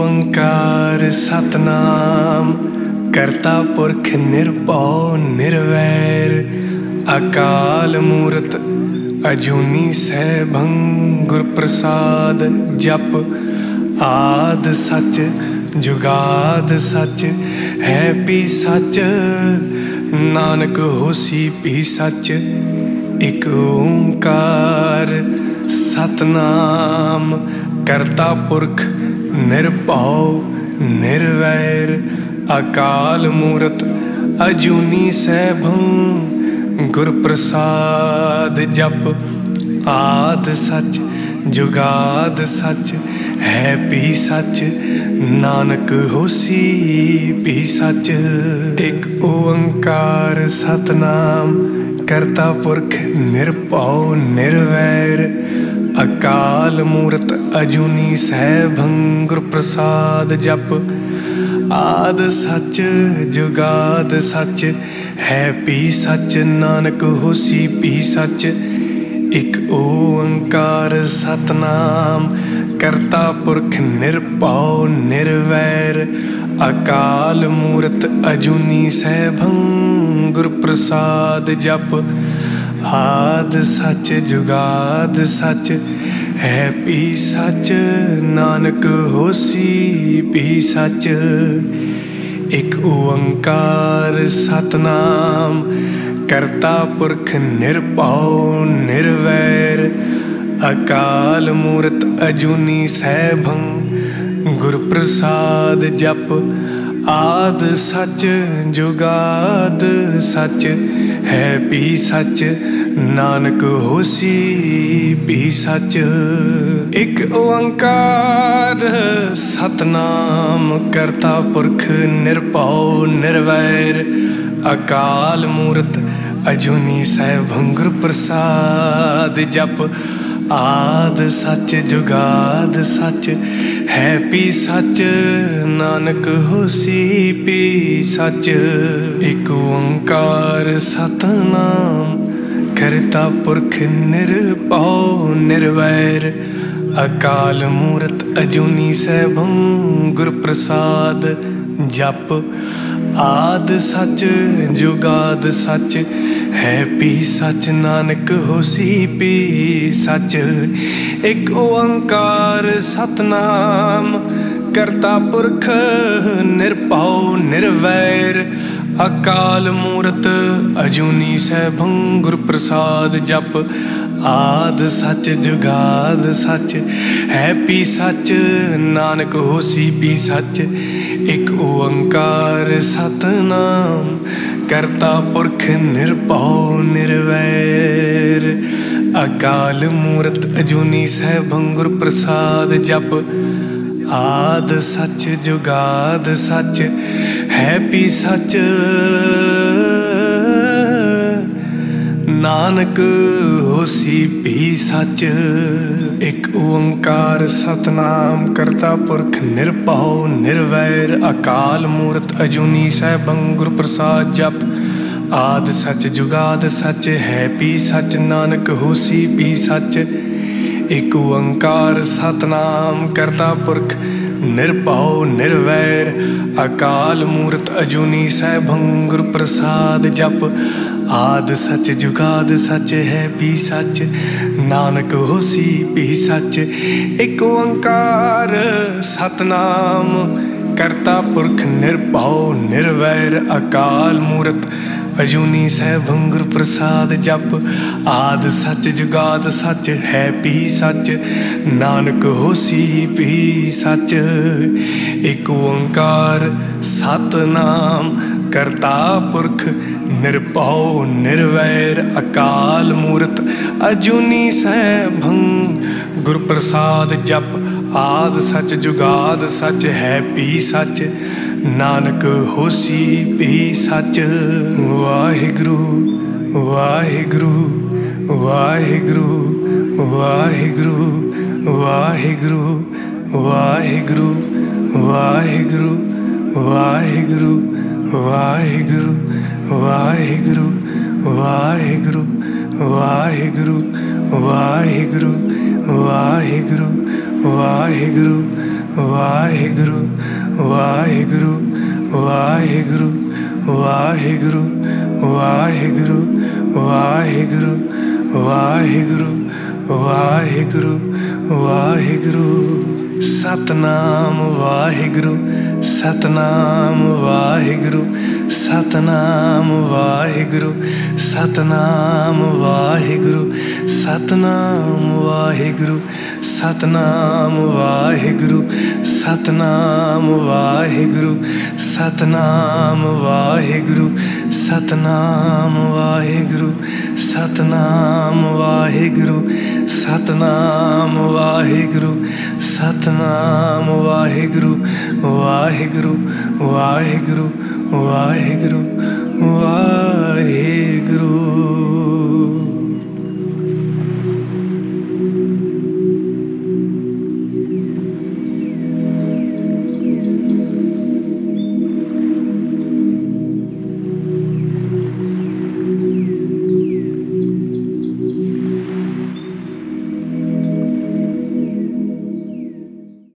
ਓੰਕਾਰ ਸਤਨਾਮ ਕਰਤਾ ਪੁਰਖ ਨਿਰਭਉ ਨਿਰਵੈਰ ਅਕਾਲ ਮੂਰਤ ਅਜੂਨੀ ਸੈਭੰ ਗੁਰ ਪ੍ਰਸਾਦ ਜਪ ਆਦ ਸੱਚ ਜੁਗਾਦ ਸੱਚ ਹੈ ਵੀ ਸੱਚ ਨਾਨਕ ਹੋਸੀ ਵੀ ਸੱਚ। ਇਕ ਓੰਕਾਰ ਸਤਨਾਮ ਕਰਤਾ ਪੁਰਖ ਨਿਰਭਉ ਨਿਰਵੈਰ ਅਕਾਲ ਮੂਰਤ ਅਜੂਨੀ ਸੈਭੰ ਗੁਰ ਪ੍ਰਸਾਦ ਜਪ ਆਦ ਸੱਚ ਜੁਗਾਦ ਸੱਚ ਹੈ ਵੀ ਸੱਚ ਨਾਨਕ ਹੋਸੀ ਵੀ ਸੱਚ। ਇਕ ਓੰਕਾਰ ਸਤਨਾਮ ਕਰਤਾ ਪੁਰਖ ਨਿਰਭਉ ਨਿਰਵੈਰ ਅਕਾਲ ਮੂਰਤ ਅਜੂਨੀ ਸੈਭੰ ਗੁਰ ਪ੍ਰਸਾਦ ਜਪ ਆਦ ਸੱਚ ਜੁਗਾਦ ਸੱਚ ਹੈ ਵੀ ਸੱਚ ਨਾਨਕ ਹੋਸੀ ਵੀ ਸੱਚ। ਇਕ ਓੰਕਾਰ ਸਤਨਾਮ ਕਰਤਾ ਪੁਰਖ ਨਿਰਭਉ ਨਿਰਵੈਰ ਅਕਾਲ ਮੂਰਤ ਅਜੂਨੀ ਸੈਭੰ ਗੁਰ ਪ੍ਰਸਾਦ ਜਪ ਆਦ ਸੱਚ ਜੁਗਾਦ ਸੱਚ ਹੈ ਵੀ ਸੱਚ ਨਾਨਕ ਹੋਸੀ ਵੀ ਸੱਚ। ਇਕ ਓੰਕਾਰ ਸਤਨਾਮ ਕਰਤਾ ਪੁਰਖ ਨਿਰਭਉ ਨਿਰਵੈਰ ਅਕਾਲ ਮੂਰਤ ਅਜੂਨੀ ਸੈਭੰ ਗੁਰ ਪ੍ਰਸਾਦ ਜਪ ਆਦ ਸੱਚ ਜੁਗਾਦ ਸੱਚ ਹੈ ਵੀ ਸੱਚ ਨਾਨਕ ਹੋਸੀ ਵੀ ਸੱਚ। ਇਕ ਓੰਕਾਰ ਸਤਨਾਮ ਕਰਤਾ ਪੁਰਖ ਨਿਰਭਉ ਨਿਰਵੈਰ ਅਕਾਲ ਮੂਰਤ ਅਜੂਨੀ ਸੈਭੰ ਗੁਰ ਪ੍ਰਸਾਦ ਜਪ ਆਦ ਸੱਚ ਜੁਗਾਦ ਸੱਚ ਹੈ ਵੀ ਸੱਚ ਨਾਨਕ ਹੋਸੀ ਵੀ ਸੱਚ। ਇਕ ਓੰਕਾਰ ਸਤਨਾਮ ਕਰਤਾ ਪੁਰਖ ਨਿਰਭਉ ਨਿਰਵੈਰ ਅਕਾਲ ਮੂਰਤ ਅਜੂਨੀ ਸੈਭੰ ਗੁਰ ਪ੍ਰਸਾਦ ਜਪ ਆਦ ਸੱਚ ਜੁਗਾਦ ਸੱਚ ਹੈ ਵੀ ਸੱਚ ਨਾਨਕ ਹੋਸੀ ਵੀ ਸੱਚ। ਇਕ ਓੰਕਾਰ ਸਤਨਾਮ ਕਰਤਾ ਪੁਰਖ ਨਿਰਭਉ ਨਿਰਵੈਰ ਅਕਾਲ ਮੂਰਤ ਅਜੂਨੀ ਸੈਭੰ ਗੁਰ ਪ੍ਰਸਾਦ ਜਪ ਆਦ ਸੱਚ ਜੁਗਾਦ ਸੱਚ ਹੈ ਵੀ ਸੱਚ ਨਾਨਕ ਹੋਸੀ ਵੀ ਸੱਚ। ਇਕ ਓੰਕਾਰ ਸਤਨਾਮ ਕਰਤਾ ਪੁਰਖ ਨਿਰਭਉ ਨਿਰਵੈਰ ਅਕਾਲ ਮੂਰਤ ਅਜੂਨੀ ਸੈਭੰ ਗੁਰ ਪ੍ਰਸਾਦ ਜਪ ਆਦ ਸੱਚ ਜੁਗਾਦ ਸੱਚ ਹੈ ਵੀ ਸੱਚ ਨਾਨਕ ਹੋਸੀ ਵੀ ਸੱਚ। ਇਕ ਓੰਕਾਰ ਸਤਨਾਮ ਕਰਤਾ ਪੁਰਖ ਨਿਰਭਉ ਨਿਰਵੈਰ ਅਕਾਲ ਮੂਰਤ ਅਜੂਨੀ ਸੈਭੰ ਗੁਰ ਪ੍ਰਸਾਦ ਜਪ ਆਦ ਸੱਚ ਜੁਗਾਦ ਸੱਚ ਹੈ ਵੀ ਸੱਚ ਨਾਨਕ ਹੋਸੀ ਵੀ ਸੱਚ। ਇਕ ਓੰਕਾਰ ਸਤਨਾਮ ਕਰਤਾ ਪੁਰਖ ਨਿਰਭਉ ਨਿਰਵੈਰ ਅਕਾਲ ਮੂਰਤ ਅਜੂਨੀ ਸੈਭੰ ਗੁਰ ਪ੍ਰਸਾਦ ਜਪ ਆਦ ਸੱਚ ਜੁਗਾਦ ਸੱਚ ਹੈ ਵੀ ਸੱਚ ਨਾਨਕ ਹੋਸੀ ਵੀ ਸੱਚ। ਇਕ ਓੰਕਾਰ ਸਤਨਾਮ ਕਰਤਾ ਪੁਰਖ ਨਿਰਭਉ ਨਿਰਵੈਰ ਅਕਾਲ ਮੂਰਤ ਅਜੂਨੀ ਸੈਭੰ ਗੁਰ ਪ੍ਰਸਾਦ ਜਪ ਆਦ ਸੱਚ ਜੁਗਾਦ ਸੱਚ ਹੈ ਵੀ ਸੱਚ ਨਾਨਕ ਹੋਸੀ ਵੀ ਸੱਚ। ਇਕ ਓੰਕਾਰ ਸਤਨਾਮ ਕਰਤਾ ਪੁਰਖ ਨਿਰਭਉ ਨਿਰਵੈਰ ਅਕਾਲ ਮੂਰਤ ਅਜੂਨੀ ਸੈਭੰ ਗੁਰ ਪ੍ਰਸਾਦ ਜਪ ਆਦ ਸੱਚ ਜੁਗਾਦ ਸੱਚ ਹੈ ਵੀ ਸੱਚ ਨਾਨਕ ਹੋਸੀ ਵੀ ਸੱਚ। ਵਾਹਿਗੁਰੂ ਵਾਹਿਗੁਰੂ ਵਾਹਿਗੁਰੂ ਵਾਹਿਗੁਰੂ ਵਾਹਿਗੁਰੂ ਵਾਹਿਗੁਰੂ ਵਾਹਿਗੁਰੂ ਵਾਹਿਗੁਰੂ ਵਾਹਿਗੁਰੂ ਵਾਹਿਗੁਰੂ ਵਾਹਿਗੁਰੂ ਵਾਹਿਗੁਰੂ ਵਾਹਿਗੁਰੂ ਵਾਹਿਗੁਰੂ ਵਾਹਿਗੁਰੂ ਵਾਹਿਗੁਰੂ ਵਾਹਿਗੁਰੂ ਵਾਹਿਗੁਰੂ ਵਾਹਿਗੁਰੂ ਵਾਹਿਗੁਰੂ ਵਾਹਿਗੁਰੂ ਵਾਹਿਗੁਰੂ ਵਾਹਿਗੁਰੂ ਵਾਹਿਗੁਰੂ ਸਤਨਾਮ ਵਾਹਿਗੁਰੂ ਸਤਨਾਮ ਵਾਹਿਗੁਰੂ ਸਤਨਾਮ ਵਾਹਿਗੁਰੂ ਸਤਨਾਮ ਵਾਹਿਗੁਰੂ ਸਤਨਾਮ ਵਾਹਿਗੁਰੂ ਸਤਨਾਮ ਵਾਹਿਗੁਰੂ ਸਤਨਾਮ ਵਾਹਿਗੁਰੂ ਸਤਨਾਮ ਵਾਹਿਗੁਰੂ ਸਤਨਾਮ ਵਾਹਿਗੁਰੂ ਸਤਨਾਮ ਵਾਹਿਗੁਰੂ ਸਤਨਾਮ ਵਾਹਿਗੁਰੂ ਸਤਨਾਮ ਵਾਹਿਗੁਰੂ ਵਾਹਿਗੁਰੂ ਵਾਹਿਗੁਰੂ ਵਾਹਿਗੁਰੂ ਵਾਹਿਗੁਰੂ